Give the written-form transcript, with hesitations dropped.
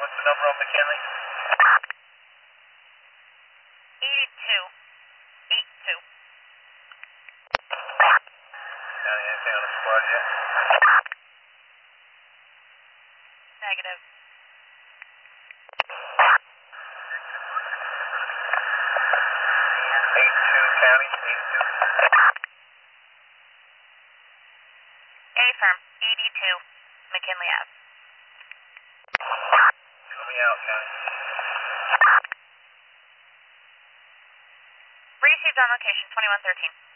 what's the number on McKinley? 8282. County, anything on the squad yet? Negative. 82 County, 82. A-firm, 82 McKinley Ave. Fill me out, County. Received on location, 2113.